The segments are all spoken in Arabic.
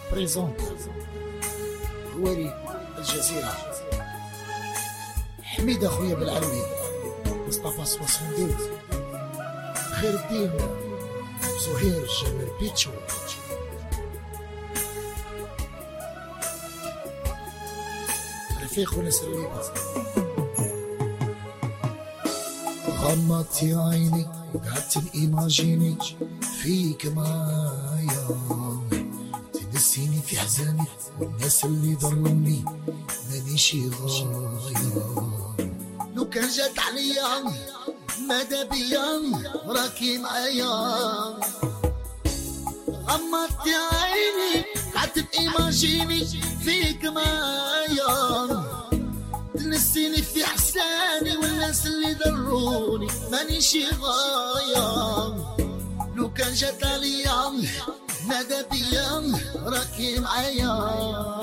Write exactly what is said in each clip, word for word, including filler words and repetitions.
بريزونت هواري الجزيرة، حميد اخويا بالعلوي، مصطفى سواسندوز، خير الدين، زهير جابر بيتشو، رفيق وناس الليبة. غمضتي عيني وقعدت ايماجيني فيك معايا، تنسيني في حزاني والناس اللي ضلوني مانيشي غاية. لو كان جات عليا ماذا بيا راكي معايا. غمضتي عيني قعدت ايماجيني فيك معايا، تنسيني في حساني والناس اللي ضروني مانيشي غاية. لو كان جات عليا ماذا بيا راكي معايا.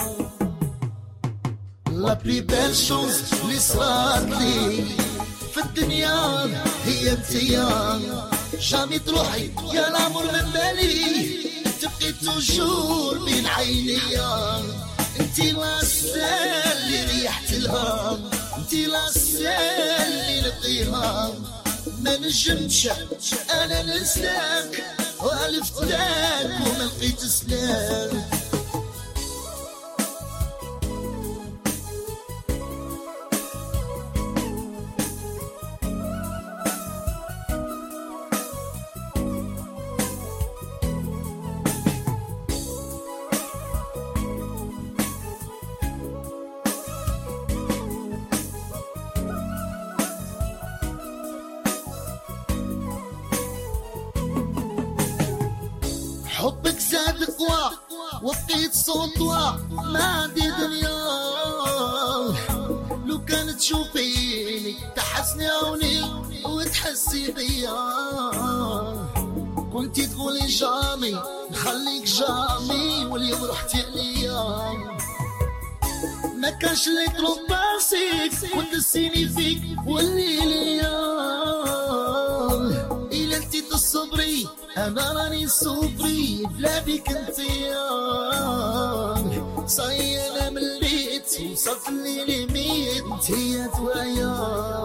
لا بلي بيل شوز اللي صراتلي في الدنيا هي انتيا، جامي تروحي يا الامور من بالي، تبقي توجور بين عينيا. انتي العسل اللي ريحت لها، انتي العسل اللي لقيها، ما نجمش انا ننساك والفتاك وما لقيت سلاك. حبك زاد قوى وبقيت صوتوا ما عندي دنيا. لو كانت تشوفيني تحسني عوني وتحسي بيا، كنتي تقولي جامي نخليك جامي واليوم رحتي عليا. ما كانش لي طلب باسيك وتنسيني فيك والليليا. إلا انتي تصبري انا راني صبري بلا بيك انتيا. صاي انا مليت وصلت اللي ميت انتيا دوايا.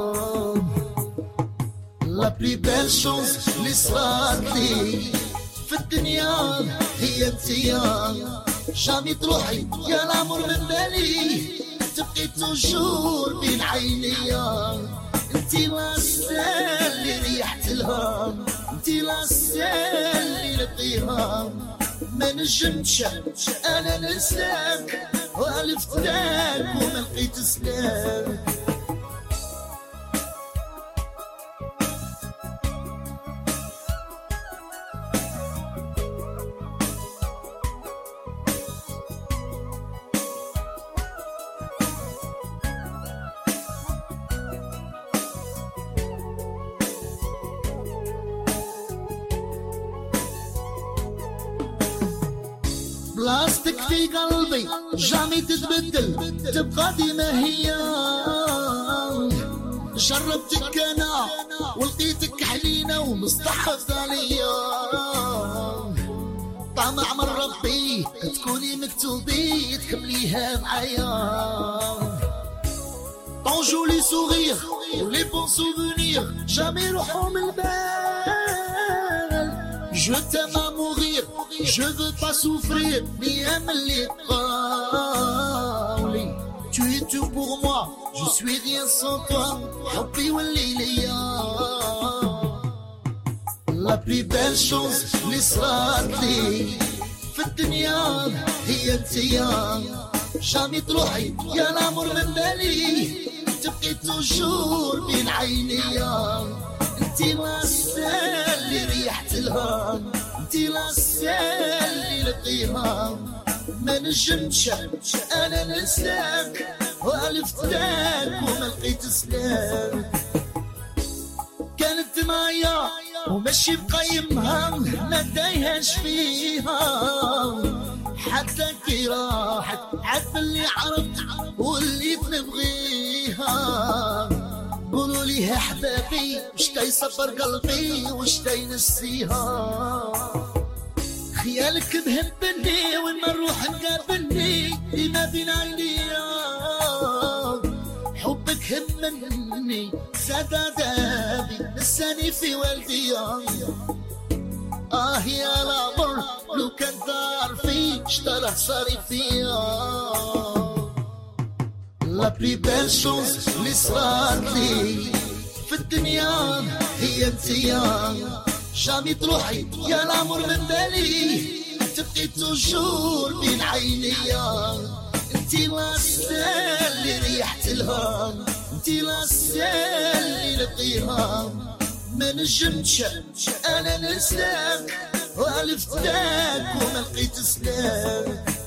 لا بلي بيل شوز اللي صراتلي في الدنيا هي انتيا، جامي تروحي يا الامور من بالي، تبقي توجور بين عينيا. انتي العسل اللي ريحت لها، انتي العسل اللي لقيها، ما نجمش انا ننساك والفتاك وما لقيت سلاك. بلاستيك في قلبي جامي تتبدل تبقى ديما هي. جربتك انا ولقيتك حلينة ومستحفظ عليا. طمع من ربي تكوني مكتوبي تكمليها معايا. طون جولي سوغير ولي بون سوفونير جامي روحو من البال. Je t'aime à mourir, je veux pas souffrir, ni aime les parler. Tu es tout pour moi, je suis rien sans toi. Rabbi Walilia. La plus belle chose, l'Israëli. في الدنيا هي انتيا، جامي تروحي يا الامور من بالي، تبقي توجور بين عينيا. انتي العسل اللي ريحت لها، انتي العسل اللي لقيها، ما نجمش انا ننساك والفتاك وما لقيت سلاك. كانت معايا وماشي بقيمها ما دايهاش فيها، حتى كي راحت عاد اللي عرفت واللي نبغيها. قولوا لي احبابي وش تيصبر قلبي وش تينسيها. خيالك مهبني وين ما نروح هذا دابي نساني في والدي. اه يا العمر لو كان دار فيك اشترى صاري فيا. لا بلي بال شونس اللي صرات لي في الدنيا هي انتيا. جامي تروحي يا العمر من بالي، تبقي توجور بين عينيا. انتي لاسال اللي ريحت لها، انتي لاسال اللي لقيها. ما نجمتش انا نسلم والفتاك وما لقيت سلام.